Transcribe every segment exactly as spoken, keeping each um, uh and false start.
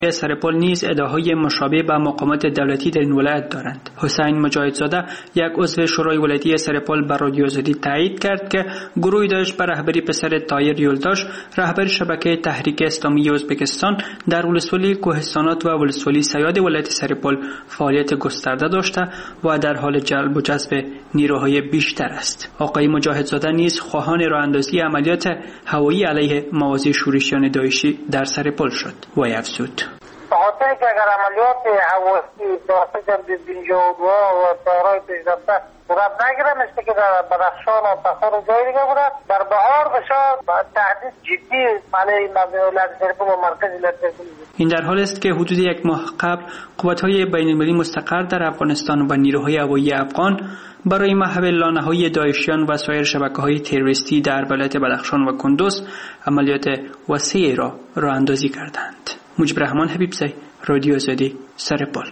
سرپل نیز ادعاهای مشابه به مقامات دولتی در این ولایت دارند. حسین مجاهدزاده یک عضو شورای ولایتی سرپل بر رادیو آزادی تایید کرد که گروهی داشت به رهبری پسر طاهر یلداش، رهبر شبکه تحریک اسلامی ازبکستان، در ولسوالی کوهستانات و ولسوالی سیاد ولایت سرپل فعالیت گسترده داشته و در حال جلب و جذب نیروهای بیشتر است. آقای مجاهدزاده نیز خواهان راه اندازی عملیات هوایی علیه مواضع شورشیان داعشی در سرپل شد و افزود: خاطر که اگر عملیات هوایی توسط بنجاب‌ها و طیارهای پیشرفته صورت نگیره، مثل که در بدخشان و تخار و جای دیگه بوده، در بهار بشد تهدید جدی علیه ولایت سرپل و مرکز ولایت سرپل. این در حال است که حدود یک ماه قبل قوت‌های بین‌المللی مستقر در افغانستان و نیروهای هوایی افغان برای محو لانه‌های داعشیان و سایر شبکه‌های تروریستی در ولایت بدخشان و کندوز عملیات وسیعی را راه اندازی کردند. مجیب رحمان حبیبزی، رادیو آزادی، سرپل.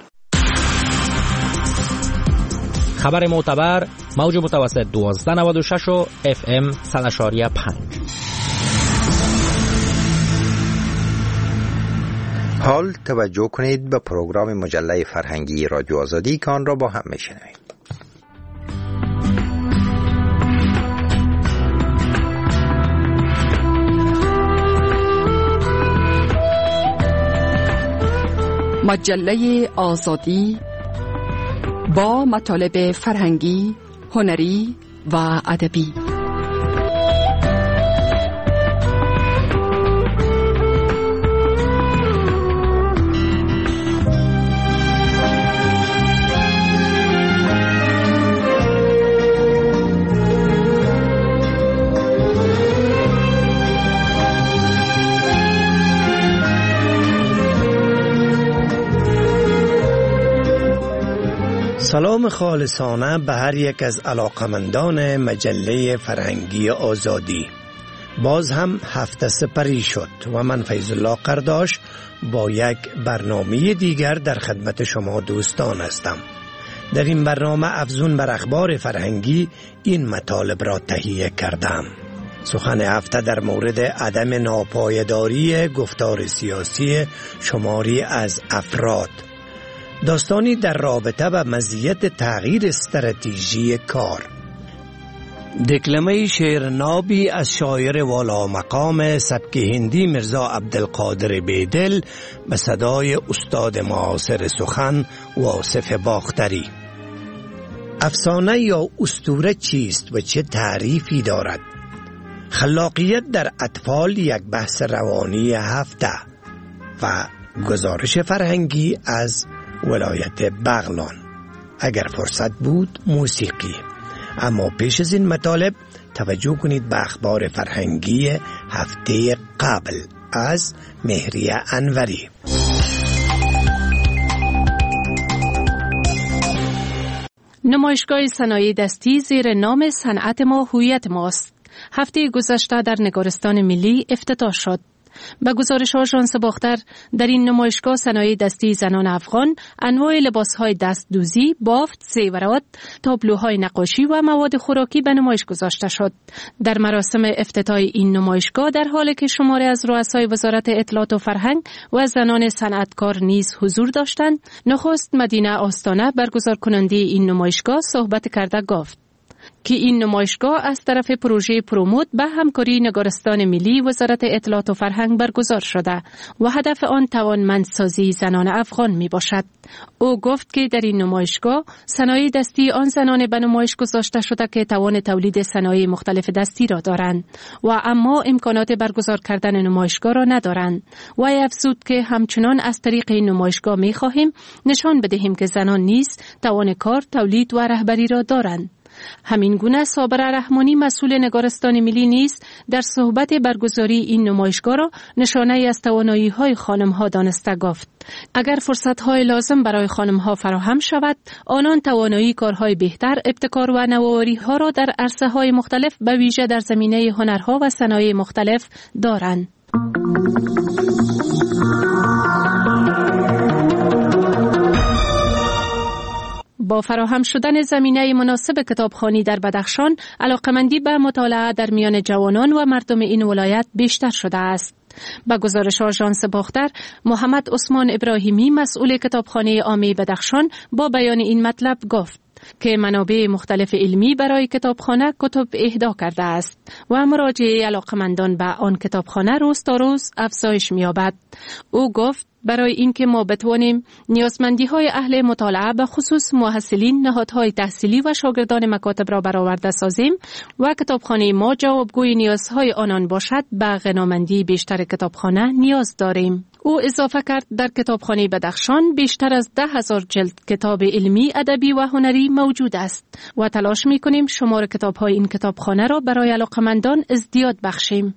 خبر معتبر، موج متوسط دوازده نود و شش و اف ام صد و پنج. حال توجه کنید به پروگرام مجله فرهنگی رادیو آزادی که آن را با هم میشنویم. مجله آزادی با مطالب فرهنگی، هنری و ادبی. سلام خالصانه به هر یک از علاقمندان مجله فرهنگی آزادی. باز هم هفته سپری شد و من فیض الله قرداش با یک برنامه دیگر در خدمت شما دوستان هستم. در این برنامه افزون بر اخبار فرهنگی این مطالب را تهیه کردم. سخن هفته در مورد عدم ناپایداری گفتار سیاسی شماری از افراد، داستانی در رابطه با مزیت تغییر استراتژی کار، دکلمه شعر نابی از شاعر والا مقام سبک هندی مرزا عبدالقادر بیدل به صدای استاد معاصر سخن واصف باختری. افسانه یا اسطوره چیست و چه تعریفی دارد؟ خلاقیت در اطفال یک بحث روانی هفته و گزارش فرهنگی از ولایت بغلان. اگر فرصت بود موسیقی. اما پیش از این مطالب توجه کنید به اخبار فرهنگی هفته قبل از مهریه انوری. نمایشگاه صنایع دستی زیر نام صنعت ما هویت ماست هفته گذشته در نگارستان ملی افتتاح شد. به گزارش آژانس باختر، در این نمایشگاه صنایع دستی زنان افغان انواع لباسهای دست دوزی، بافت، زیورات، تابلوهای نقاشی و مواد خوراکی به نمایش گذاشته شد. در مراسم افتتاح این نمایشگاه در حالی که شماری از رؤسای وزارت اطلاعات و فرهنگ و زنان صنعتکار نیز حضور داشتند، نخست مدینه آستانه برگزار کننده این نمایشگاه صحبت کرده گفت که این نمایشگاه از طرف پروژه پروموت به همکاری نگارستان ملی وزارت اطلاعات و فرهنگ برگزار شده و هدف آن توانمندسازی زنان افغان می باشد. او گفت که در این نمایشگاه صنایع دستی آن زنان به نمایش گذاشته شده که توان تولید صنایع مختلف دستی را دارند و اما امکانات برگزار کردن نمایشگاه را ندارند. و افزود که همچنان از طریق این نمایشگاه می خواهیم نشان بدهیم که زنان نیز توان کار، تولید و رهبری را دارند. همین گونه صابره رحمانی مسئول نگارستان ملی نیز در صحبت برگزاری این نمایشگاه را نشانه از توانایی های خانم ها دانسته گفت. اگر فرصت های لازم برای خانم ها فراهم شود، آنان توانایی کارهای بهتر، ابتکار و نوآوری ها را در عرصه های مختلف به ویژه در زمینه هنرها و صنایع مختلف دارند. با فراهم شدن زمینه مناسب کتابخوانی در بدخشان، علاقمندی به مطالعه در میان جوانان و مردم این ولایت بیشتر شده است. با گزارش آژانس باختر، محمد عثمان ابراهیمی مسئول کتابخانه عامه بدخشان با بیان این مطلب گفت که منابع مختلف علمی برای کتابخانه کتب اهدا کرده است و مراجعه علاقمندان به آن کتابخانه روز تا روز افزایش می‌یابد. او گفت برای اینکه ما بتوانیم نیازمندی‌های اهل مطالعه به خصوص محصلین نهادهای تحصیلی و شاگردان مکاتب را برآورده سازیم و کتابخانه ما جوابگوی نیازهای آنان باشد، به غنامندی بیشتر کتابخانه نیاز داریم. او اضافه کرد در کتابخانه بدخشان بیشتر از ده هزار جلد کتاب علمی، ادبی و هنری موجود است و تلاش می‌کنیم شمار کتاب‌های این کتابخانه را برای علاقمندان ازدیاد بخشیم.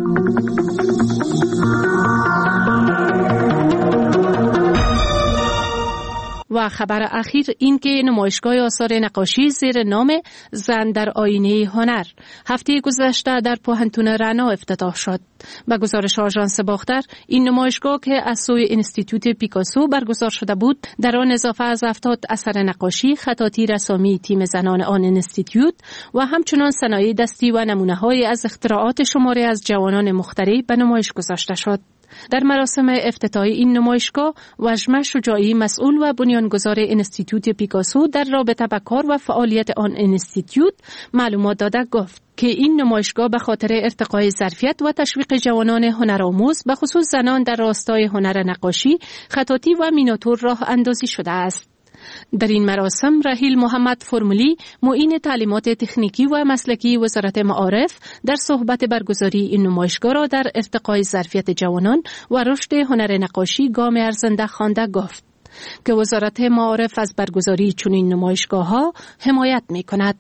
و خبر اخیر این که نمایشگاه آثار نقاشی زیر نام زن در آینه هنر هفته گذشته در پوهنتون رعنا افتتاح شد. با گزارش آژانس باختر، این نمایشگاه که از سوی انستیتوت پیکاسو برگزار شده بود، در آن اضافه از هفتاد اثر نقاشی، خطاطی رسامی تیم زنان آن انستیتوت و همچنان صنایع دستی و نمونه‌های از اختراعات شماری از جوانان مخترع به نمایش گذاشته شد. در مراسم افتتاحی این نمایشگاه، وژمه شجاعی مسئول و بنیانگذار انستیتوت پیکاسو در رابطه با کار و فعالیت آن انستیتوت معلومات داده گفت که این نمایشگاه به خاطر ارتقای ظرفیت و تشویق جوانان هنرآموز به خصوص زنان در راستای هنر نقاشی، خطاطی و میناتور راه اندازی شده است. در این مراسم رحیل محمد فرمولی، معین تعلیمات تکنیکی و مسلکی وزارت معارف، در صحبت برگزاری این نمایشگاه را در ارتقای ظرفیت جوانان و رشد هنر نقاشی گام ارزنده خوانده گفت که وزارت معارف از برگزاری چنین نمایشگاه‌ها حمایت می‌کند.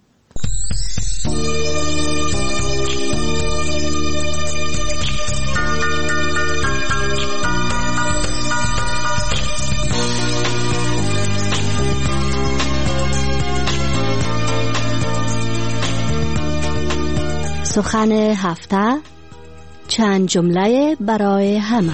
سخن هفته، چند جمله برای همه.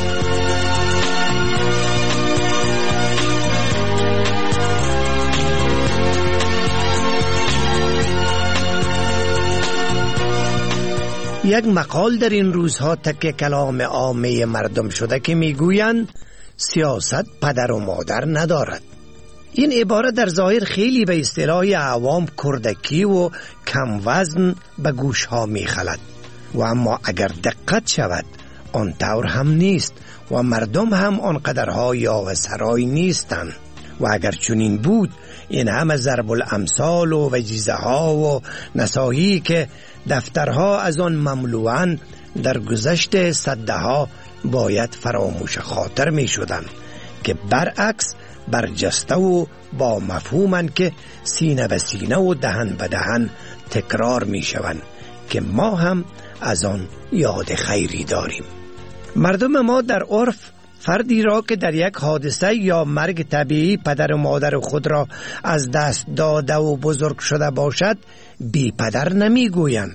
یک مقال در این روزها تک کلام عامه مردم شده که میگویند سیاست پدر و مادر ندارد. این عبارت در ظاهر خیلی به اصطلاح عوام کردکی و کم وزن به گوش ها می خلد و اما اگر دقت شود آن طور هم نیست و مردم هم آنقدرها یا و سرای نیستند و اگر چنین بود این همه ضرب الامثال و وجیزه ها و نصایحی که دفترها از آن مملوان در گذشته صده ها باید فراموش خاطر می شدن که برعکس برجسته و با مفهومن که سینه به سینه و دهن به دهن تکرار می شوند که ما هم از آن یاد خیری داریم. مردم ما در عرف فردی را که در یک حادثه یا مرگ طبیعی پدر و مادر خود را از دست داده و بزرگ شده باشد بی پدر نمی گویند.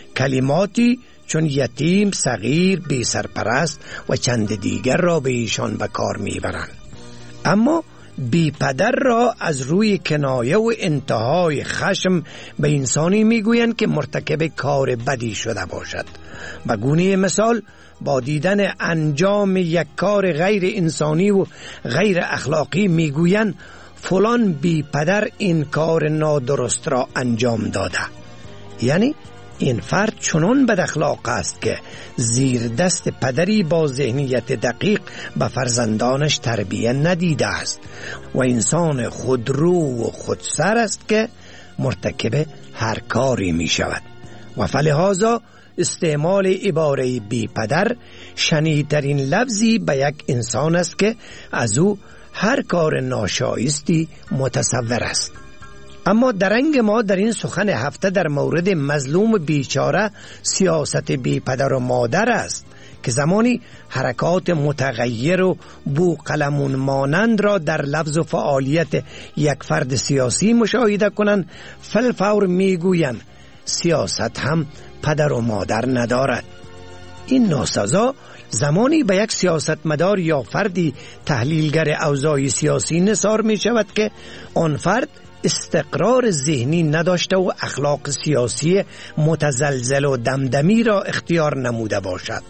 کلماتی چون یتیم، صغیر، بی سرپرست و چند دیگر را به ایشان به کار می برند. اما بی پدر را از روی کنایه و انتهای خشم به انسانی میگویند که مرتکب کار بدی شده باشد. به گونه مثال با دیدن انجام یک کار غیر انسانی و غیر اخلاقی میگویند فلان بی پدر این کار نادرست را انجام داده. یعنی این فرد چنان بد اخلاق است که زیر دست پدری با ذهنیت دقیق به فرزندانش تربیت ندیده است و انسان خودرو و خودسر است که مرتکب هر کاری می شود و فلهذا استعمال عباره بی پدر شنیدترین لفظی به یک انسان است که از او هر کار ناشایستی متصور است. اما درنگ ما در این سخن هفته در مورد مظلوم بیچاره سیاست بی پدر و مادر است که زمانی حرکات متغیر و بوقلمون مانند را در لفظ و فعالیت یک فرد سیاسی مشاهده کنند فالفور میگویند سیاست هم پدر و مادر ندارد. این ناسزا زمانی به یک سیاستمدار یا فردی تحلیلگر اوضاع سیاسی نثار می شود که آن فرد استقرار ذهنی نداشته و اخلاق سیاسی متزلزل و دمدمی را اختیار نموده باشد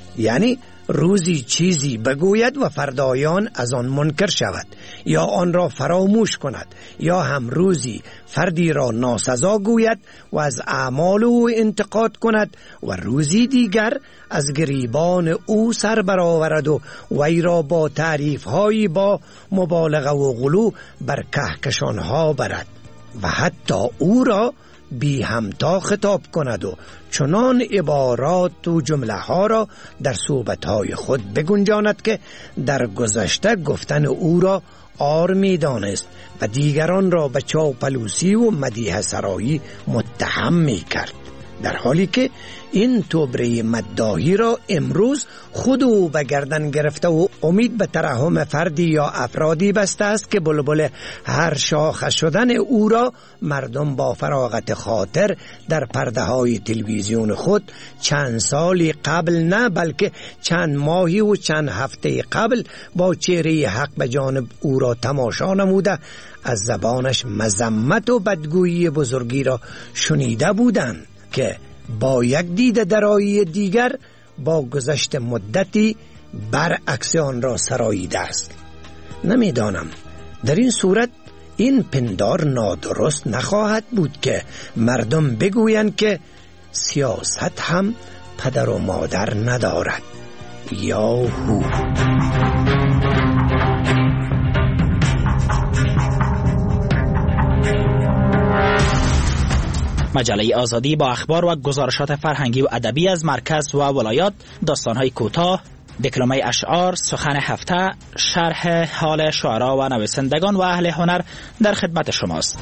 یعنی روزی چیزی بگوید و فردایان از آن منکر شود یا آن را فراموش کند، یا هم روزی فردی را ناسزا گوید و از اعمال او انتقاد کند و روزی دیگر از گریبان او سر برآورد و وی را با تعریف‌هایی با مبالغه و غلو بر کهکشان‌ها برد و حتی او را بی همتا خطاب کند و چنان عبارات و جمله ها را در صحبت های خود بگنجاند که در گذشته گفتن او را عار می دانست و دیگران را به چاپلوسی و مدیح سرایی متهم می کرد، در حالی که این توبره مداحی را امروز خود او به گردن گرفته و امید به ترحم فردی یا افرادی بسته است که بلبل هر شاخه شدن او را مردم با فراغت خاطر در پرده های تلویزیون خود چند سالی قبل نه بلکه چند ماهی و چند هفته قبل با چهره حق به جانب او را تماشا نموده از زبانش مذمت و بدگویی بزرگی را شنیده بودند که با یک دید درایی دیگر با گذشت مدتی برعکس آن را سراییده است. نمیدانم در این صورت این پندار نادرست نخواهد بود که مردم بگویند که سیاست هم پدر و مادر ندارد یا هو. مجله آزادی با اخبار و گزارشات فرهنگی و ادبی از مرکز و ولایات، داستان‌های کوتاه، دکلمه اشعار، سخن هفته، شرح حال شعرا و نویسندگان و اهل هنر در خدمت شماست.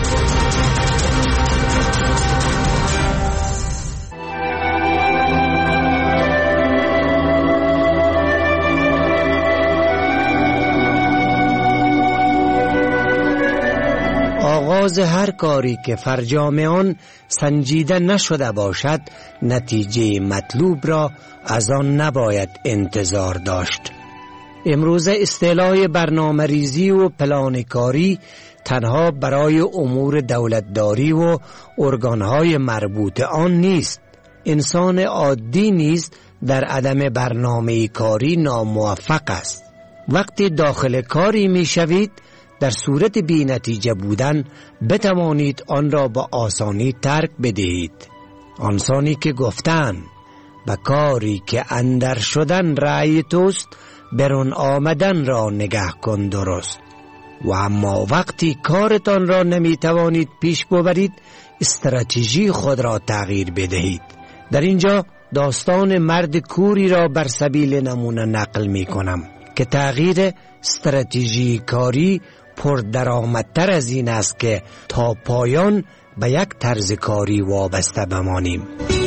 آغاز هر کاری که فرجام آن سنجیده نشده باشد نتیجه مطلوب را از آن نباید انتظار داشت. امروز اصطلاح برنامه ریزی و پلانکاری تنها برای امور دولتداری و ارگانهای مربوط آن نیست. انسان عادی نیز در عدم برنامه کاری ناموفق است. وقتی داخل کاری می شوید در صورت بی نتیجه بودن بتوانید آن را با آسانی ترک بدهید. آنسانی که گفتن به کاری که اندر شدن رأی توست برون آمدن را نگه کن درست. و اما وقتی کارتان را نمی توانید پیش ببرید استراتژی خود را تغییر بدهید. در اینجا داستان مرد کوری را بر سبیل نمونه نقل می کنم که تغییر استراتژی کاری پر درآمدتر از این است که تا پایان به یک طرز کاری وابسته بمانیم.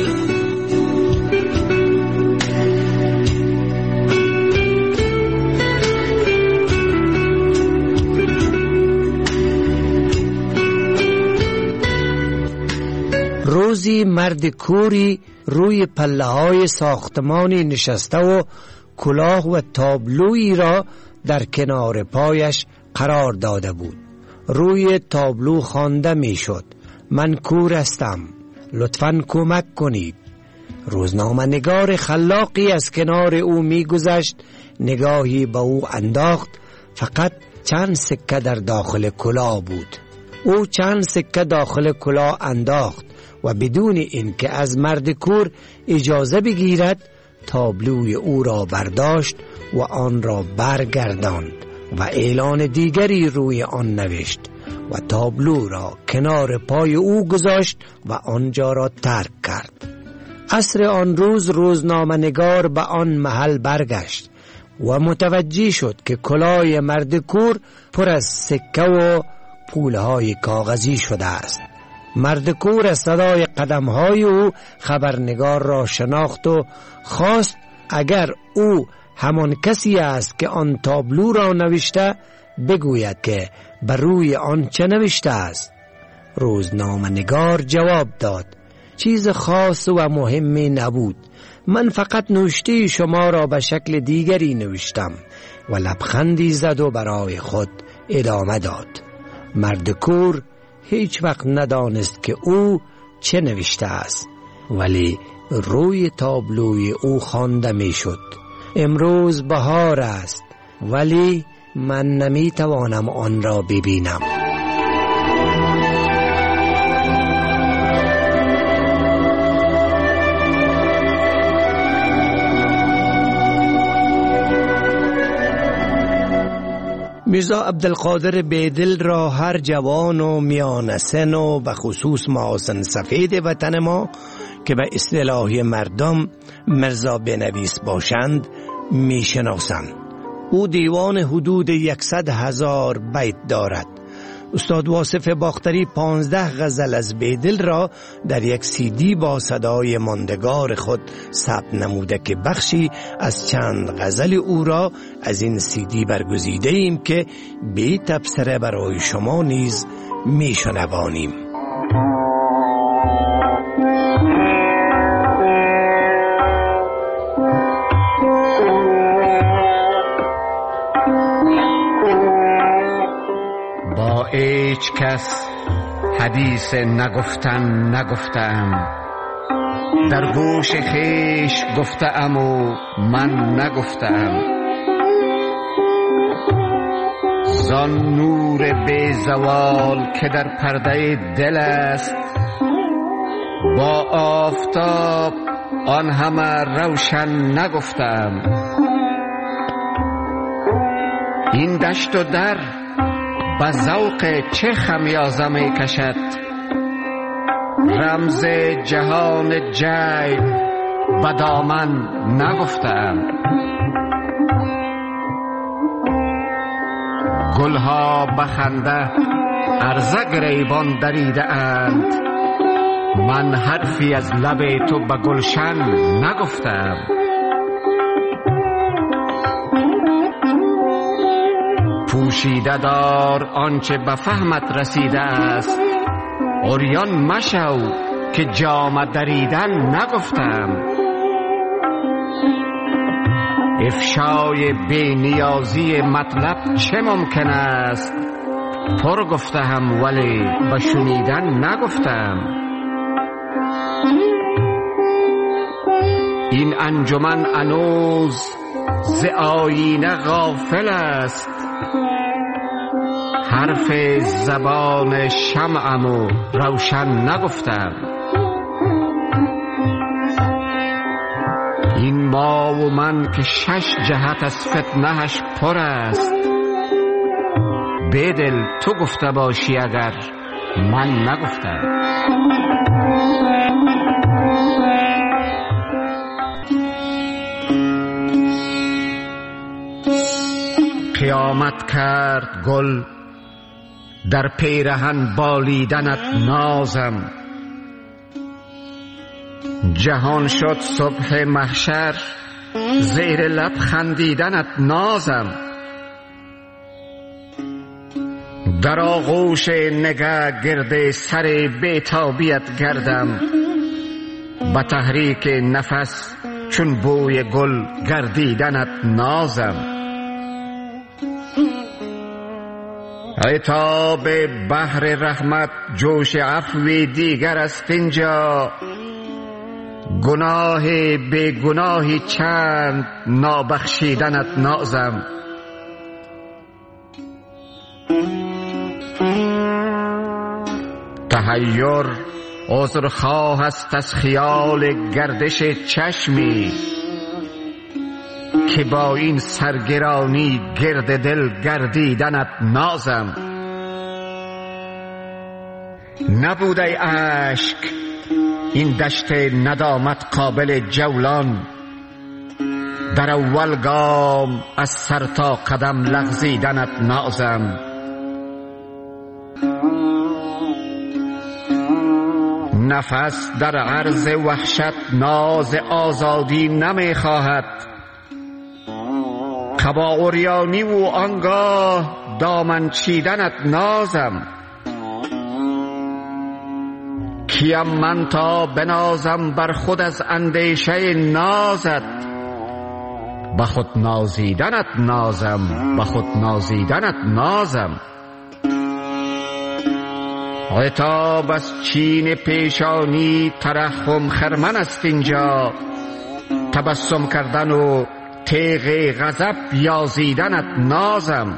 روزی مرد کوری روی پله های ساختمانی نشسته و کلاه و تابلویی را در کنار پایش قرار داده بود. روی تابلو خوانده می شد: من کور هستم، لطفاً کمک کنید. روزنامه نگار خلاقی از کنار او می گذشت، نگاهی به او انداخت. فقط چند سکه در داخل کلاه بود. او چند سکه داخل کلاه انداخت و بدون اینکه از مرد کور اجازه بگیرد تابلوی او را برداشت و آن را برگرداند و اعلان دیگری روی آن نوشت و تابلو را کنار پای او گذاشت و آنجا را ترک کرد. عصر آن روز روزنامه نگار به آن محل برگشت و متوجه شد که کلاه مرد کور پر از سکه و پولهای کاغذی شده است. مرد کور از صدای قدمهای او خبرنگار را شناخت و خواست اگر او همان کسی است که آن تابلو را نوشته بگوید که بر روی آن چه نوشته است. روزنامه نگار جواب داد: چیز خاص و مهمی نبود، من فقط نوشته شما را به شکل دیگری نوشتم. و لبخندی زد و برای خود ادامه داد. مرد کور هیچ وقت ندانست که او چه نوشته است، ولی روی تابلوی او خوانده میشد: امروز بهار است ولی من نمی توانم آن را ببینم. میرزا عبدالقادر بیدل را هر جوان و میان سن و به خصوص محاسن سفید وطن ما که به اصطلاح مردم مرزا بنویس باشند میشناسند. او دیوان حدود یکصد هزار بیت دارد. استاد واصف باختری پانزده غزل از بیدل را در یک سیدی با صدای ماندگار خود ثبت نموده که بخشی از چند غزل او را از این سیدی برگزیده ایم که بی تبصره برای شما نیز میشنوانیم. هیچ کس حدیث نگفتن نگفتم، در گوش خیش گفتم و من نگفتم. زان نور بی زوال که در پرده دل است، با آفتاب آن همه روشن نگفتم. این دشت و در با ذوق چه خمیازه می کشد، رمز جهان جیب به دامن نگفتم. گلها بخنده عرضه گریبان دریده اند، من حرفی از لب تو به گلشن نگفتم. پوشیده دار آنچه به فهمت رسیده است، عریان مشو که جامه دریدن نگفتم. افشای بی نیازی مطلب چه ممکن است، پر گفتم ولی به شنیدن نگفتم. این انجمن انوز ز آیینه غافل است، حرف زبان شمعم و روشن نگفتم. این ما و من که شش جهت از فتنهش پر است، بیدل تو گفته باشی اگر من نگفتم. قیامت کرد گل در پیرهن بالیدنت نازم، جهان شد صبح محشر زیر لب خندیدنت نازم. در آغوش نگه گرد سر بیتابیت گردم، با تحریک نفس چون بوی گل گردیدنت نازم. عتاب بحر رحمت جوش عفوی دیگر است اینجا، گناه بی گناهی چند نابخشیدنت نازم. تحیر عذرخواه است از خیال گردش چشمی، که با این سرگرانی گرد دل گردیدنت نازم. نبوده اشک این دشت ندامت قابل جولان، در اول گام از سر تا قدم لغزیدنت نازم. نفس در عرض وحشت ناز آزادی نمی خواهد، قبا عریانی و آنگاه دامن چیدنت نازم. کیم من تا بنازم بر خود از اندیشه نازت، به خود نازیدنت نازم، به خود نازیدنت نازم. عتاب از چین پیشانی ترحم خرمن است اینجا، تبسم کردن و تیغ غضب یازیدنت نازم.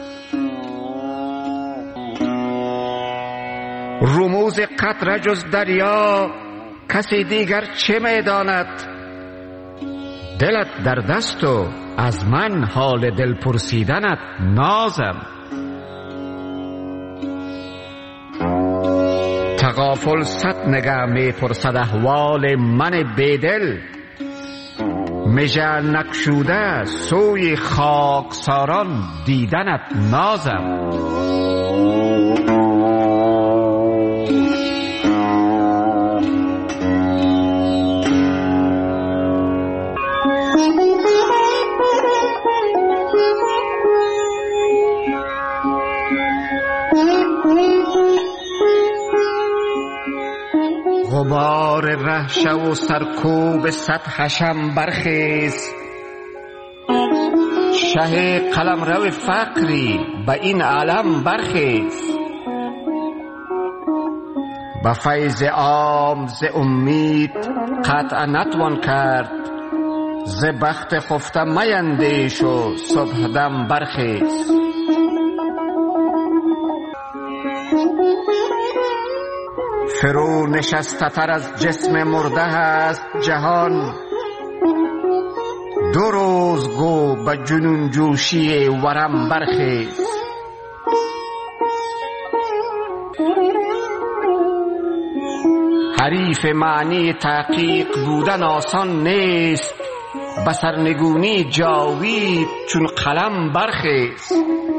رموز قطره جز دریا کسی دیگر چه میداند؟ دلت در دست و از من حال دل پرسیدنت نازم. تغافل صد نگه می پرسد احوال من بیدل، مژه نکشوده سوی خاکساران دیدنت نازم. غبار رهشه و سرکوب سطحشم برخیز، شه قلمرو فقری به این عالم برخیز. به فیض عام ز امید قطع نتوان کرد، ز بخت خفته میندیش و صبح دم برخیز. فرو نشسته تر از جسم مرده است جهان، دو روز گو به جنون جوشی ورم برخیز. حریف معنی تحقیق بودن آسان نیست، به سرنگونی جاوید چون قلم برخیز.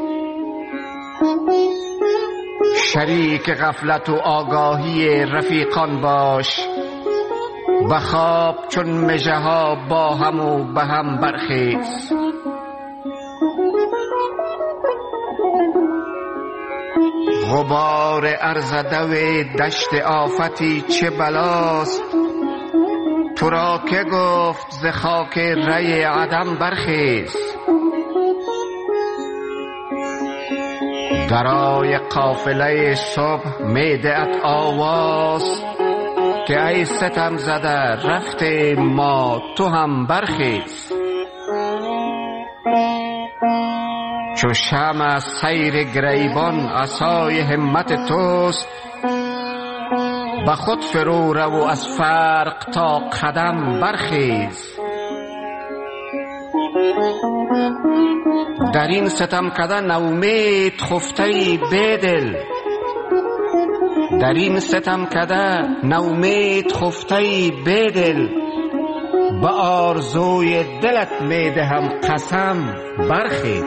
شریک غفلت و آگاهی رفیقان باش، به خواب چون مژه ها با هم و به هم برخیز. غبار ارزده و دشت آفتی چه بلاست، تو را که گفت ز خاک ری عدم برخیز. درای قافله صبح میدهد آواز، که ای ستم زده رفت ما تو هم برخیز. چو شمع سیر گریبان عصای همت توست، به خود فرو رو و از فرق تا قدم برخیز. در این ستم کدن امید خفته بیدل، در این ستم کدن امید خفته بیدل. به آرزوی دلت میدهم قسم برخیز.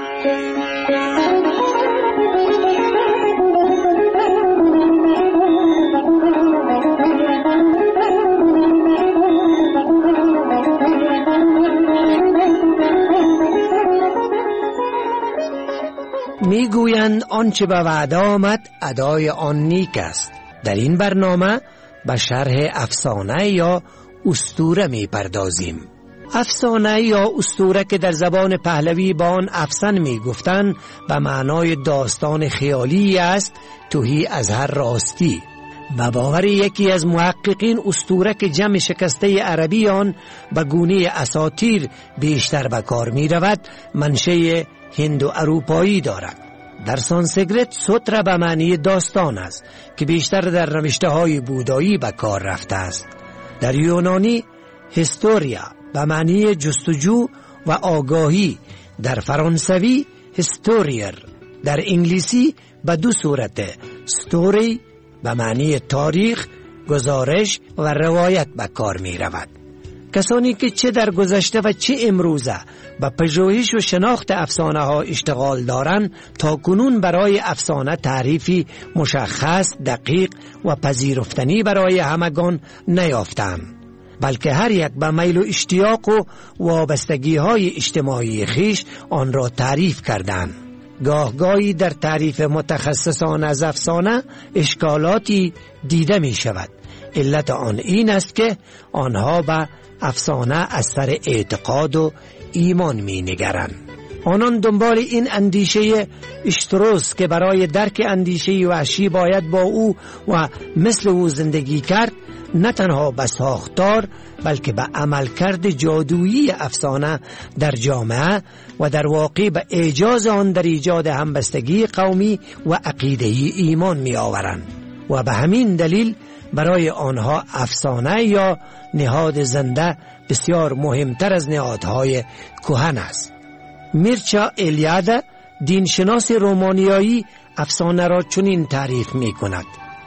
میگویند آنچه به وعده آمد ادای آن نیک است. در این برنامه به شرح افسانه یا اسطوره میپردازیم. افسانه یا اسطوره که در زبان پهلوی با آن افسان میگفتند به معنای داستان خیالی است، تهی از هر راستی. به باور یکی از محققین اسطوره که جمع شکسته عربی آن به گونه اساطیر بیشتر به کار می رود، منشأ هند و اروپایی دارد. در سانسکریت سوترا به معنی داستان است که بیشتر در نوشته های بودایی به کار رفته است. در یونانی هیستوریا به معنی جستجو و آگاهی، در فرانسوی هیستوریر، در انگلیسی به دو صورت ستوری به معنی تاریخ، گزارش و روایت به کار می رود. کسانی که چه در گذشته و چه امروزه به پژوهش و شناخت افسانه ها اشتغال دارند، تا کنون برای افسانه تعریفی مشخص، دقیق و پذیرفتنی برای همگان نیافتند، بلکه هر یک به میل و اشتیاق و وابستگی های اجتماعی خیش آن را تعریف کردند. گاهگاهی در تعریف متخصصان از افسانه اشکالاتی دیده می شود. علت آن این است که آنها به افسانه از سر اعتقاد و ایمان می نگرند. آنان دنبال این اندیشه اشتروس که برای درک اندیشه وحشی باید با او و مثل او زندگی کرد، نه تنها به ساختار بلکه به عملکرد جادویی افسانه در جامعه و در واقع به اعجاز آن در ایجاد همبستگی قومی و عقیده‌ای ایمان می آورند و به همین دلیل برای آنها افسانه یا نهاد زنده بسیار مهمتر از نهادهای کهن است. میرچا الیاده، دینشناس رومانیایی، افسانه را چنین تعریف می کند: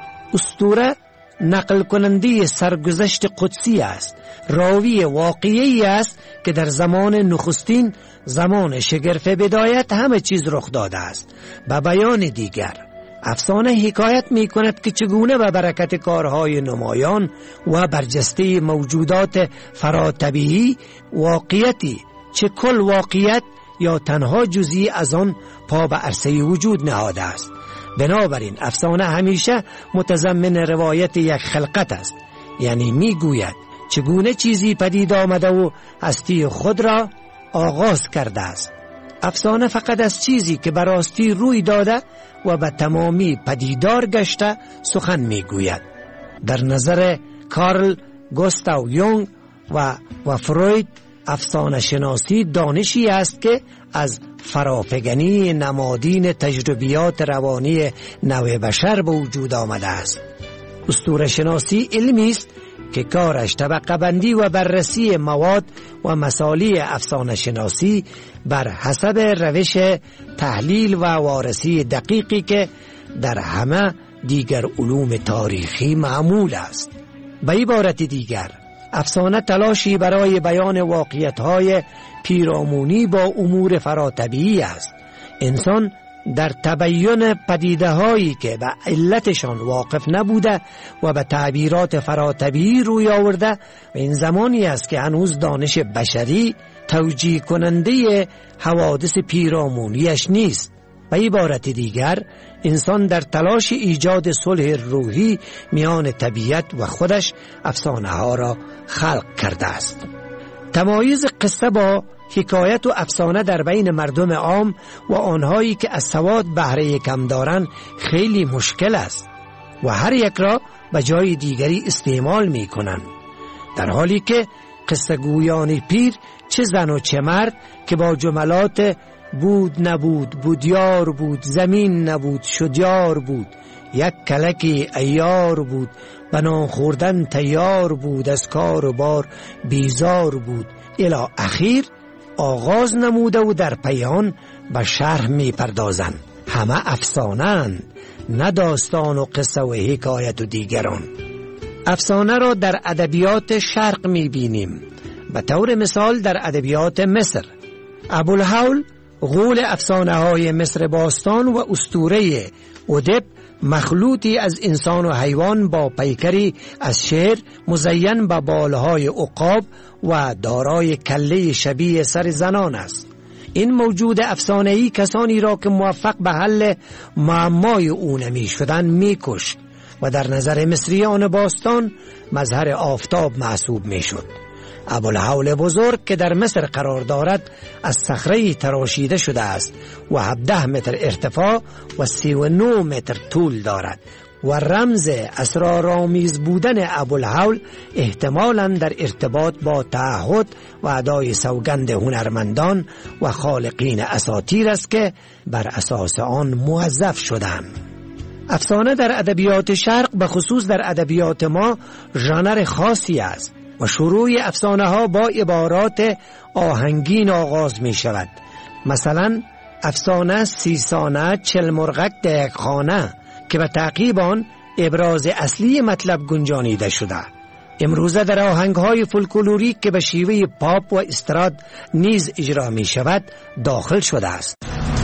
اسطوره نقل کننده سرگذشت قدسی است، راوی واقعی است که در زمان نخستین، زمان شگرف بدایت، همه چیز رخ داده است. به بیان دیگر، افسانه حکایت می کند که چگونه به برکت کارهای نمایان و برجسته موجودات فراتبیعی واقعیتی، چه کل واقعیت یا تنها جزئی از آن، پا به عرصه وجود نهاده است. بنابراین افسانه همیشه متضمن روایت یک خلقت است، یعنی می گوید چگونه چیزی پدید آمده و هستی خود را آغاز کرده است. افسانه فقط از چیزی که براستی روی داده و به تمامی پدیدار گشته سخن می گوید. در نظر کارل گوستاو یونگ و و فروید، افسانه شناسی دانشی است که از فرافکنی نمادین تجربیات روانی نوع بشر به وجود آمده است. اسطوره شناسی علمی است که کارش طبقه بندی و بررسی مواد و مسالی افسانه شناسی بر حسب روش تحلیل و وارسی دقیقی که در همه دیگر علوم تاریخی معمول است. به عبارت دیگر، افسانه تلاشی برای بیان واقعیت‌های پیرامونی با امور فراتبیعی است. انسان در تبیین پدیده‌هایی که به علتشان واقف نبوده و به تعبیرات فراتبیعی روی آورده، و این زمانی است که هنوز دانش بشری توجیه کننده حوادث پیرامونیش نیست. به عبارت دیگر، انسان در تلاش ایجاد صلح روحی میان طبیعت و خودش افسانه ها را خلق کرده است. تمایز قصه با حکایت و افسانه در بین مردم عام و آنهایی که از سواد بهره کم دارند خیلی مشکل است و هر یک را به جای دیگری استعمال می کنند، در حالی که قصه گویان پیر، چه زن و چه مرد، که با جملات بود نبود، بودیار بود، زمین نبود، شدیار بود، یک کلکی ایار بود، بنا خوردن تیار بود، از کار و بار بیزار بود، الی اخیر آغاز نموده و در پیان به شرح می پردازن. همه افسانه‌اند، نه داستان و قصه و حکایت و دیگران. افسانه را در ادبیات شرق می بینیم. به طور مثال در ادبیات مصر، ابوالهول غول افسانه های مصر باستان و اسطوره اودپ، مخلوطی از انسان و حیوان با پیکری از شیر مزین به بالهای عقاب و دارای کله شبیه سر زنان است. این موجود افسانه‌ای کسانی را که موفق به حل معمای او نمی شدن می کشت و در نظر مصریان باستان مظهر آفتاب محسوب می شد. ابوالهول بزرگ که در مصر قرار دارد از صخره تراشیده شده است و هفده متر ارتفاع و سی و نه متر طول دارد و رمز اسرارآمیز بودن ابوالهول احتمالاً در ارتباط با تعهد و ادای سوگند هنرمندان و خالقین اساطیر است که بر اساس آن موظف شدند. افسانه در ادبیات شرق، به خصوص در ادبیات ما، ژانر خاصی است و شروع افسانه ها با عبارات آهنگین آغاز می شود. مثلا افسانه سیسانه چل مرغک در یک خانه که به تعقیب آن ابراز اصلی مطلب گنجانیده شده. امروزه در آهنگ های فولکلوریک که به شیوه پاپ و استراد نیز اجرا می شود داخل شده است.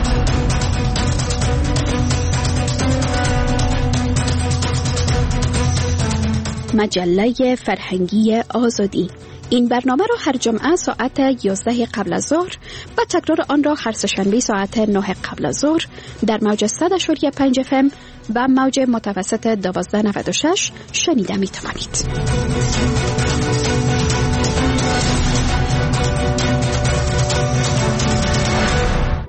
مجله فرهنگی آزادی. این برنامه را هر جمعه ساعت یازده قبل از ظهر و تکرار آن را هر سه‌شنبه ساعت نه قبل از ظهر در موج صد و پنج اف ام و موج متوسط دوازده نود و شش شنیده می توانید.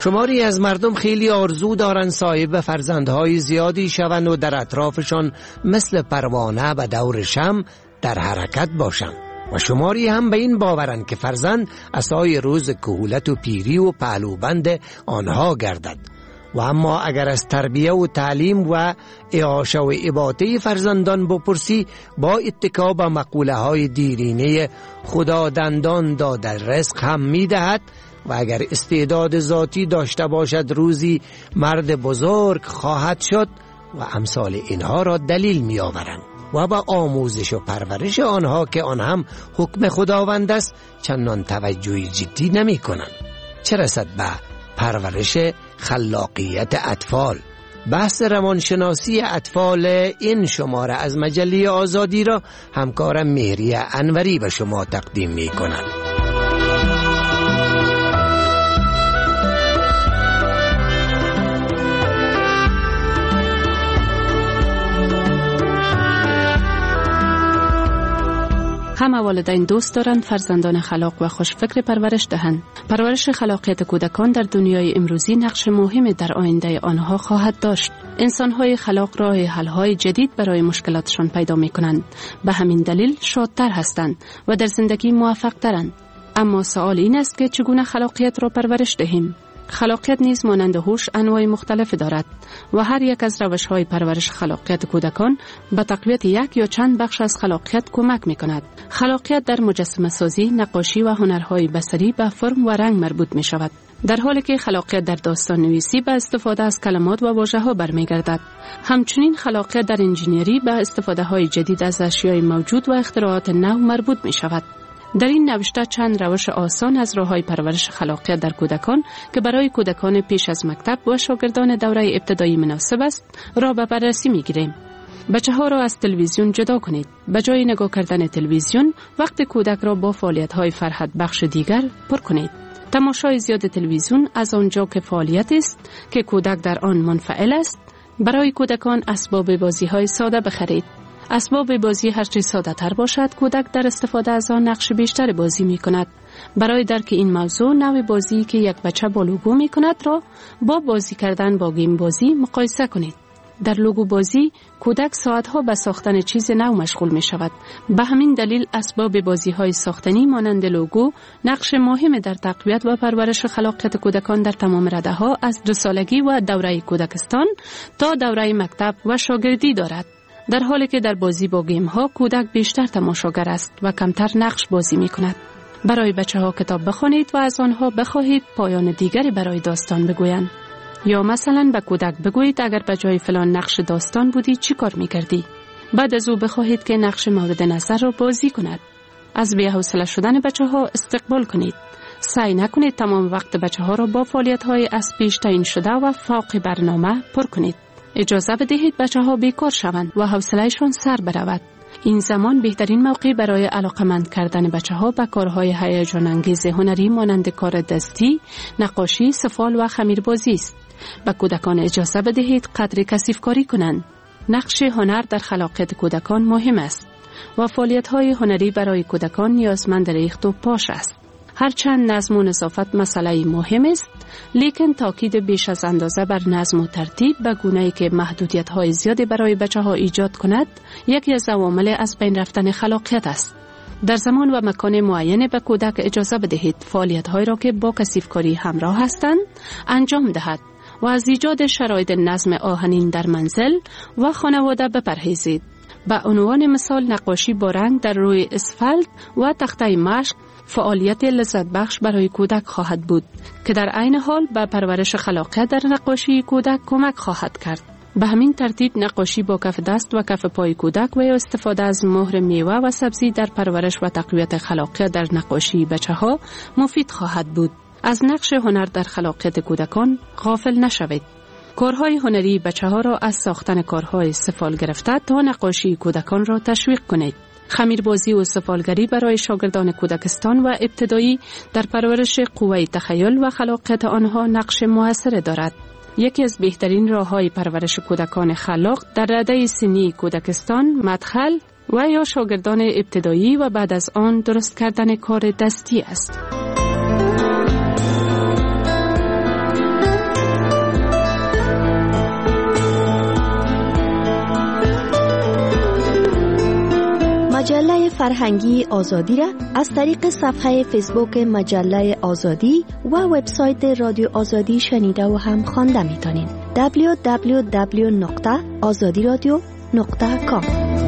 شماری از مردم خیلی آرزو دارن صاحب فرزندهای زیادی شوند و در اطرافشان مثل پروانه به دور شمع در حرکت باشند و شماری هم به این باورند که فرزند عصای روز کهولت و پیری و پهلوبند آنها گردد. و اما اگر از تربیه و تعلیم و اعاشه و اباطه فرزندان بپرسی، با اتکا به مقوله های دیرینه خدا دندان داده رزق هم می دهد و اگر استعداد ذاتی داشته باشد روزی مرد بزرگ خواهد شد و امثال اینها را دلیل می آورند و با آموزش و پرورش آنها که آن هم حکم خداوند است چندان توجهی جدی نمی کنند. چه رسد به پرورش خلاقیت اطفال؟ بحث روانشناسی اطفال این شماره از مجله آزادی را همکارم مهری انوری به شما تقدیم می کند. همه والدین دوست دارند فرزندان خلاق و خوشفکر پرورش دهند. پرورش خلاقیت کودکان در دنیای امروزی نقش مهمی در آینده آنها خواهد داشت. انسان‌های خلاق راه حل‌های جدید برای مشکلاتشان پیدا می‌کنند. به همین دلیل شادتر هستند و در زندگی موفق‌ترند. اما سوال این است که چگونه خلاقیت را پرورش دهیم؟ خلاقیت نیز مانند هوش انواع مختلف دارد و هر یک از روش‌های پرورش خلاقیت کودکان به تقویت یک یا چند بخش از خلاقیت کمک می‌کند. خلاقیت در مجسمه سازی، نقاشی و هنرهای بصری به فرم و رنگ مربوط می‌شود، در حالی که خلاقیت در داستان نویسی به استفاده از کلمات و واژه‌ها برمیگردد. همچنین خلاقیت در انجینری به استفاده‌های جدید از اشیاء موجود و اختراعات نو مربوط می‌شود. در این نوشته چند روش آسان از راه‌های پرورش خلاقیت در کودکان که برای کودکان پیش از مکتب و شاگردان دوره ابتدایی مناسب است را به بررسی می‌گیریم. بچه‌ها را از تلویزیون جدا کنید. به جای نگاه کردن تلویزیون، وقت کودک را با فعالیت‌های فرحت بخش دیگر پر کنید. تماشای زیاد تلویزیون از آنجا که فعالیت است که کودک در آن منفعل است، برای کودکان اسباب بازی‌های ساده بخرید. اسباب بازی هرچه ساده تر باشد، کودک در استفاده از آن نقش بیشتر بازی می کند. برای درک این موضوع، نوع بازی که یک بچه با لوگو می کند را با بازی کردن با گیم بازی مقایسه کنید. در لوگو بازی، کودک ساعتها به ساختن چیز نو مشغول می شود. به همین دلیل اسباب بازی های ساختنی مانند لوگو نقش مهم در تقویت و پرورش خلاقیت کودکان در تمام رده ها از دو سالگی و دوره کودکستان تا دوره مکتب و شاگردی دارد. در حالی که در بازی با گیم ها کودک بیشتر تماشاگر است و کمتر نقش بازی می کند. برای بچه ها کتاب بخوانید و از آنها بخواهید پایان دیگری برای داستان بگویند. یا مثلا به کودک بگویید اگر به جای فلان نقش داستان بودی چی کار می کردی؟ بعد از او بخواهید که نقش مورد نظر را بازی کند. از بی‌حوصله شدن بچه ها استقبال کنید. سعی نکنید تمام وقت بچه ها را با فعالیت های از پیش تعیین شده و فوق برنامه پر کنید. اجازه بدهید بچه ها بیکار شوند و حوصله‌شان سر برود. این زمان بهترین موقع برای علاقمند کردن بچه ها به کارهای هیجان انگیز هنری مانند کار دستی، نقاشی، سفال و خمیربازی است. به کودکان اجازه بدهید قدر کثیف کاری کنند. نقش هنر در خلاقیت کودکان مهم است و فعالیت‌های هنری برای کودکان نیازمند ریخت و پاش است. هرچند نظم و نظافت مسئله مهم است، لیکن تاکید بیش از اندازه بر نظم و ترتیب به گونه‌ای که محدودیت‌های زیادی برای بچه‌ها ایجاد کند، یکی از عوامل از بین رفتن خلاقیت است. در زمان و مکان معین به کودک اجازه بدهید فعالیت‌هایی را که با کثیف‌کاری همراه هستند انجام دهد و از ایجاد شرایط نظم آهنین در منزل و خانواده بپرهیزید. به عنوان مثال نقاشی با رنگ در روی اسفالت و تخته مشق فعالیت لذت بخش برای کودک خواهد بود که در عین حال به پرورش خلاقیت در نقاشی کودک کمک خواهد کرد. به همین ترتیب نقاشی با کف دست و کف پای کودک و استفاده از مهر میوه و سبزی در پرورش و تقویت خلاقیت در نقاشی بچه‌ها مفید خواهد بود. از نقش هنر در خلاقیت کودکان غافل نشوید. کارهای هنری بچه‌ها را از ساختن کارهای سفال گرفته تا نقاشی کودکان را تشویق کنید. خمیربازی و سفالگری برای شاگردان کودکستان و ابتدایی در پرورش قوه تخیل و خلاقیت آنها نقش موثر دارد. یکی از بهترین راه‌های پرورش کودکان خلاق در رده سنی کودکستان، مدخل و یا شاگردان ابتدایی و بعد از آن درست کردن کار دستی است. مجله فرهنگی آزادی را از طریق صفحه فیسبوک مجله آزادی و وبسایت رادیو آزادی شنیده و هم خوانده میتونین. دبلیو دبلیو دبلیو نقطه آزادی رادیو نقطه کام.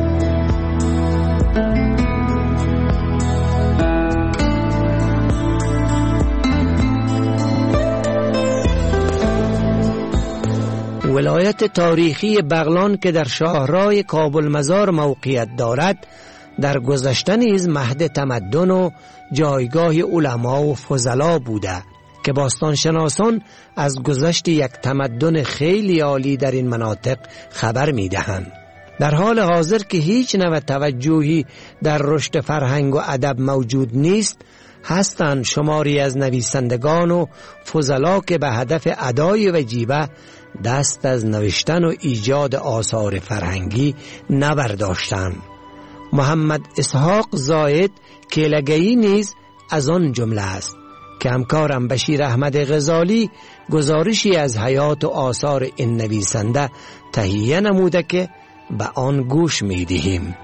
ولایت تاریخی بغلان که در شاهراه کابل مزار موقعیت دارد، در گذشته نیز مهد تمدن و جایگاه علما و فضلا بوده که باستانشناسان از گذشت یک تمدن خیلی عالی در این مناطق خبر می دهند. در حال حاضر که هیچ نوع توجهی در رشد فرهنگ و ادب موجود نیست، هستند شماری از نویسندگان و فضلا که به هدف ادای وجیبه دست از نوشتن و ایجاد آثار فرهنگی نبرداشتند. محمد اسحاق زاید کیلگئی نیز از آن جمله است که همکارم بشیر احمد غزالی گزارشی از حیات و آثار این نویسنده تهیه نموده که به آن گوش می دهیم.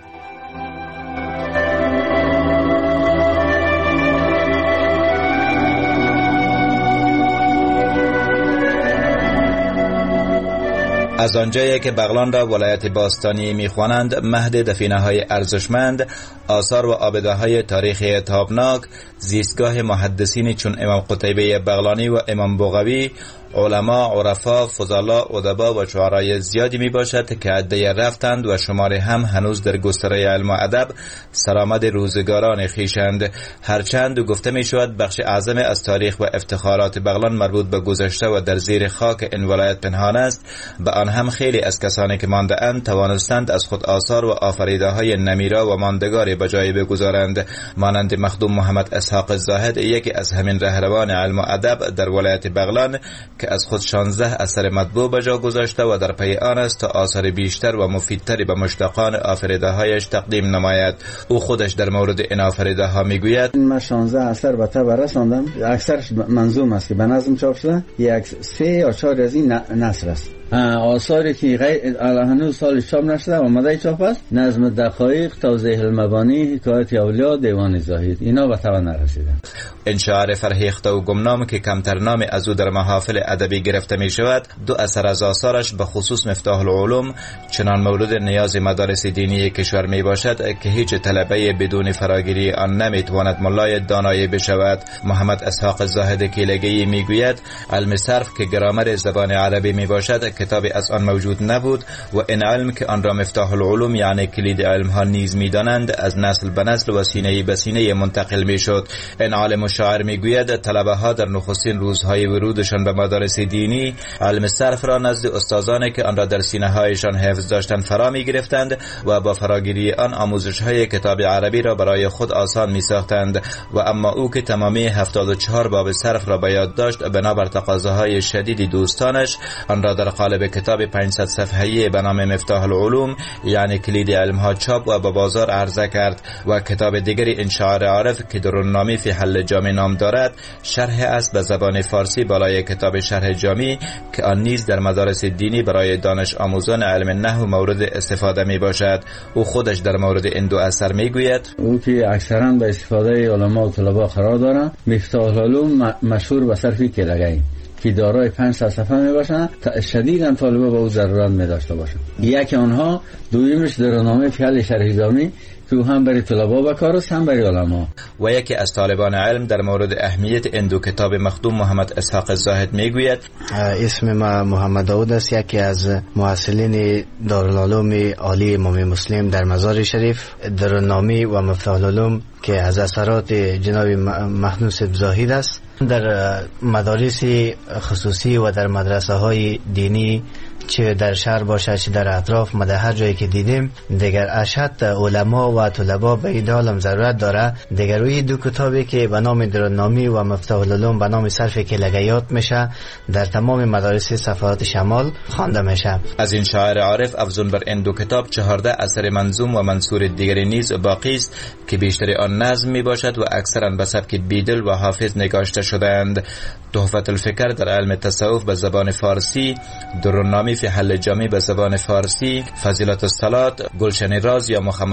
از آنجایی که بغلان را ولایت باستانی می‌خوانند، مهد دفینه‌های ارزشمند، آثار و آبده‌های تاریخی تابناک، زیستگاه محدثینی چون امام قتیبه بغلانی و امام بغوی، علما، عرفا، فضلا، ادبا و شعرای زیادی می باشد که عده رفتند و شمار هم هنوز در گستره علم و ادب سرآمد روزگاران خویشند. هرچند گفته می شود بخش اعظم از تاریخ و افتخارات بغلان مربوط به گذشته و در زیر خاک این ولایت پنهان است، به آن هم خیلی از کسانی که مانده اند توانستند از خود آثار و آفریده های نمیرا و ماندگاری به جای بگذارند، مانند مخدوم محمد اسحاق زاهد، یکی از همین رهروان علم و ادب در ولایت بغلان که از خود شانزده اثر مطبوع به جا گذاشته و در پی آن است تا آثار بیشتر و مفیدتری به مشتاقان آفریده هایش تقدیم نماید. او خودش در مورد این آفریده ها میگوید: من شانزده اثر به تبع رساندم، اکثرش منظوم است که به نظم چاپ شده، یک سه یا چهار از این نثر است. آثاری که غیر هنوز سال چاپ نشده آماده چاپ است: نظم دقایق، توضیح المبانی، حکایت اولیاء، دیوان زاهد، اینا به تبع نرسیدن. این شاعر فرهیخته و گمنام که کمتر نام از او در محافل ادبی گرفته می شود، دو اثر از آثارش به خصوص مفتاح العلوم چنان مورد نیاز مدارس دینی کشور می باشد که هیچ طلبه بدون فراگیری آن نمی تواند ملای دانایی بشود. محمد اسحاق زاهد کیلگئی می گوید: علم صرف که گرامر زبان عربی می باشد کتابی از آن موجود نبود و این علم که آن را مفتاح العلوم یعنی کلید علم ها نیز می دانند از نسل به نسل و سینه به سینه منتقل می شد. این عالم و شاعر می گوید طلبه ها در نخستین روزهای ورودشان به مدارس دینی علم صرف را نزد استادانی که آن را در سینه هایشان حفظ داشتند فرا می گرفتند و با فراگیری آن آموزش های کتاب عربی را برای خود آسان می ساختند و اما او که تمامی هفتاد و چهار باب صرف را به یاد داشت، بنابر تقاضاهای شدیدی دوستانش آن را در قالب کتاب پانصد صفحه‌ای به نام مفتاح العلوم یعنی کلید علم ها چاپ و به بازار عرضه کرد و کتاب دیگری این شاعر عارف که درالنامی فی حل جامی نام دارد شرح است به زبان فارسی بالای کتاب شرح جامی که آن نیز در مدارس دینی برای دانش آموزان علم نحو مورد استفاده می باشد. او خودش در مورد این دو اثر می گوید: او که اکثرا به استفاده علما و طلبا قرار دارند، مفتاح العلوم مشهور به صرفی کیلگئی که دارای پنج صفحه می باشند، شدیداً طالبه به او ضرورت می داشته باشند. یکی آنها دویمش درنامه فعل شرح جامی که هم برای طلبا و کار است هم برای علما. و یکی از طالبان علم در مورد اهمیت این دو کتاب مخدوم محمد اسحاق زاهد میگوید: اسم ما محمد داود است، یکی از محصلین دارالعلوم عالی امام مسلم در مزار شریف. درنامی و مفتاح العلوم که از اثرات جناب مخنوس زاهد است، در مدارس خصوصی و در مدرسه های دینی چه در شهر باشه چه در اطراف ما در هر جایی که دیدیم دیگر اشد علما و طلبا به این عالم ضرورت داره. دیگر روی دو کتابی که به نام درنامی و مفتاح العلوم به نام صرف کیلگیات میشه در تمام مدارس صفحات شمال خوانده میشه. از این شاعر عارف افزون بر این دو کتاب چهارده اثر منظوم و منثور دیگری نیز باقی است که بیشتر آن نظم می باشد و اکثرا به سبک بیدل و حافظ نگاشته شده‌اند. تحفة الفکر در علم تصوف به زبان فارسی، درنامی فی حل جامی به زبان فارسی، فضیلت الصلات، گلشن راز یا مخمسات بر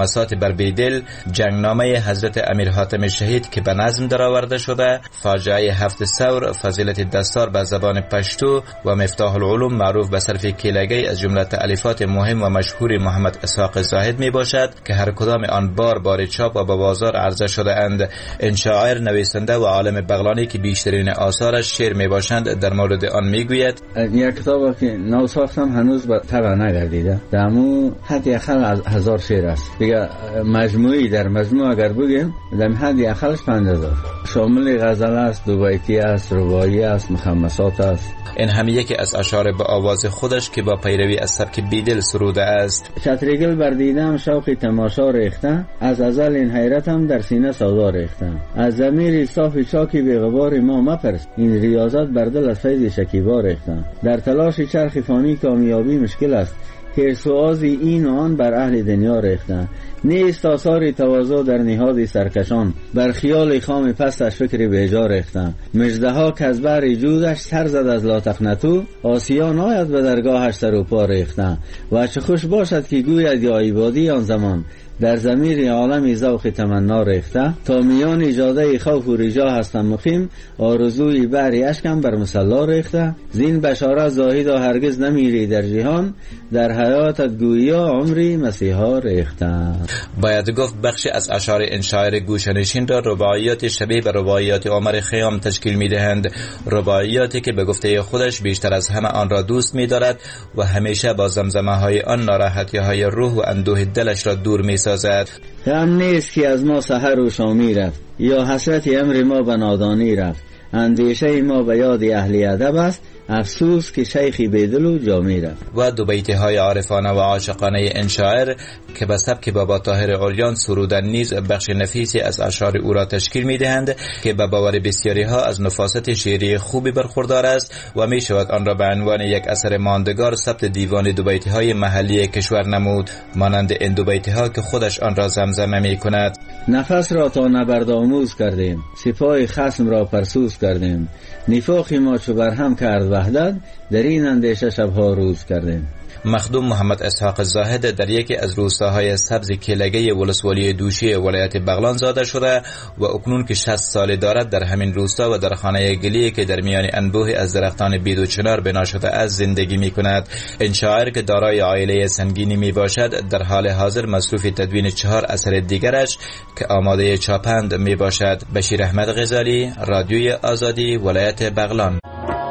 در بیدل، جنگنامه حضرت امیر حاتم شهید که به نظم درآورده شده، فاجعه هفت ثور، فضیلت دستار به زبان پشتو و مفتاح العلوم معروف به صرف کیلگی از جمله تألیفات مهم و مشهور محمد اسحاق زاهد می باشد که هر کدام آن بار بار چاپ و به بازار عرضه شده اند. این شاعر، نویسنده و عالم بغلانی که بیشترین آثارش شعر می باشند در مورد آن می گوید: یک کتابی که نو ساختم هنوز به طبع نگردیده، دمو حتی اخل از هزار شعر است دیگه. مجموعی در مجموع اگر بگیم در حد اخلش پنج هزار، شامل غزل است، دوبیتی است، رباعی است، مخمسات است. این هم یکی از اشعار با آواز خودش که با پیروی از سبک بیدل سروده است. چتریگل بردیدم شوق تماشا ریختم، از ازل این حیرتم در سینه سودا ریختم. از ضمیر صافی چاکی به غبار ما مپرس، این ریاضت بر دل از فیض شکیبا ریختم. در تلاش چرخ فانی کامیابی مشکل است، هرسوازی این و آن بر اهل دنیا ریختن. نیست آثار تواضع در نهاد سرکشان، بر خیال خام پستش فکری بیجا ریختن. مژده ها که از بر جودش سر زد از لا تقنطوا، آسیا ناید به درگاهش سر و پا ریختن. و چه خوش باشد که گوید یا عبادی آن زمان، در ضمیر عالم ذوق تمنا ریخته. تا میان اجاده خوف و رجا هستم مقیم، آرزوی بری اشکم بر مصلا ریخته. زین بشارت زاهد و هرگز نمیری در جهان، در حیاتت گویا عمری مسیحا ریخته. باید گفت بخشی از اشعار این شاعر گوشنشین را رباعیات شبیه به رباعیات عمر خیام تشکیل میدهند. رباعیاتی که به گفته خودش بیشتر از همه آن را دوست می‌دارد و همیشه با زمزمه های آن ناراحتی های روح و اندوه دلش را دور می‌سازد. غم نیست که از ما سحر و شامی رفت، یا حسرت امر ما به نادانی رفت. اندیشه ما به یاد اهل ادب است، افسوس که شیخی بدل و جامی رفت. و دو بیت های عارفانه و عاشقانه این شاعر که به سبک بابا طاهر عریان سرودن نیز بخش نفیسی از اشعار او را تشکیل می‌دهند که به باور بسیاری ها از نفاست شعری خوبی برخوردار است و می شود آن را به عنوان یک اثر ماندگار ثبت دیوان دو بیت های محلی کشور نمود، مانند این دو بیت ها که خودش آن را زمزمه می کند. نفس را تا نبرد آموز کردیم، سپاه خصم را پرسوز کردیم. نفاق ما چو برهم کرد وحدت، در این اندیشه شبها روز کردیم. مخدوم محمد اسحاق زاهد در یکی از روستاهای سبز کیلگی ولسوالی دوشی ولایت بغلان زاده شده و اکنون که شصت سال دارد در همین روستا و در خانه گلی که در میان انبوه از درختان بید و چنار بنا شده از زندگی می کند. این شاعر که دارای عائله سنگینی می باشد در حال حاضر مصروف تدوین چهار اثر دیگرش که آماده چاپند می باشد. بشیر احمد غزالی، رادیوی آزادی، ولایت بغلان.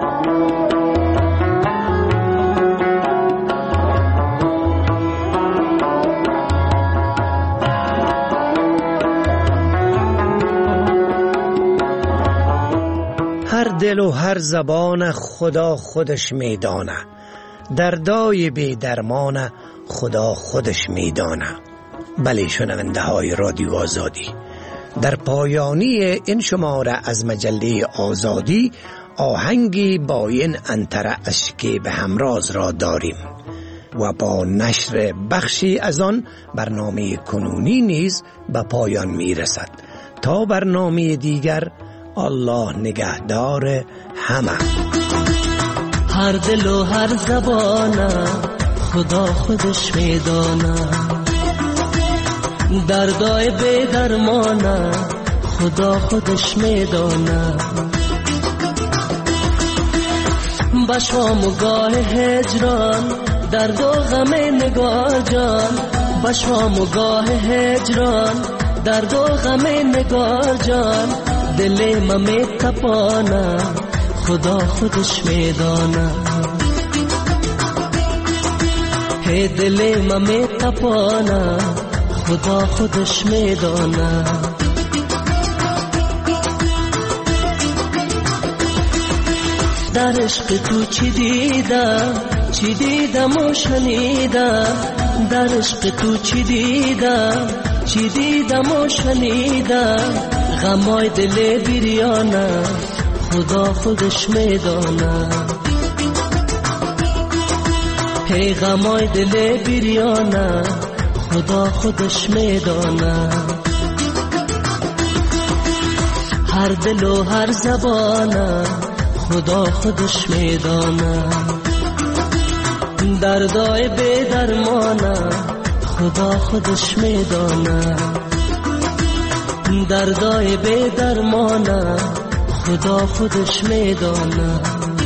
هر دل و هر زبان خدا خودش میدانه، دردای بی درمان خدا خودش میدانه. بله شنونده های رادیو آزادی، در پایانی این شماره از مجله آزادی آهنگی با این انتره اشکی به همراز را داریم و با نشر بخشی از آن برنامه کنونی نیز به پایان میرسد. تا برنامه دیگر، الله نگهدار همه. هر دل و هر زبانه خدا خودش میدانه، دردای بی درمانه خدا خودش میدانه. با شام و گاه هجران درد و غم نگار جان، با شام و گاه هجران درد و غم نگار جان. دل ما می تپانه خدا خودش میدانه، هی دل ما می تپانه خدا خودش میدانه. در عشق تو چی دیدم چی دیدم و شنیدم، در عشق تو چی دیدم چی دیدم و شنیدم. غمای دل بیریانه خدا خودش میدانه، هی غمای دل بیریانه خدا خودش میدانه. هر دل و هر زبانه خدا خودش میدانه، دردای بی درمانه خدا خودش میدانه، دردای بی درمانه خدا خودش میدانه.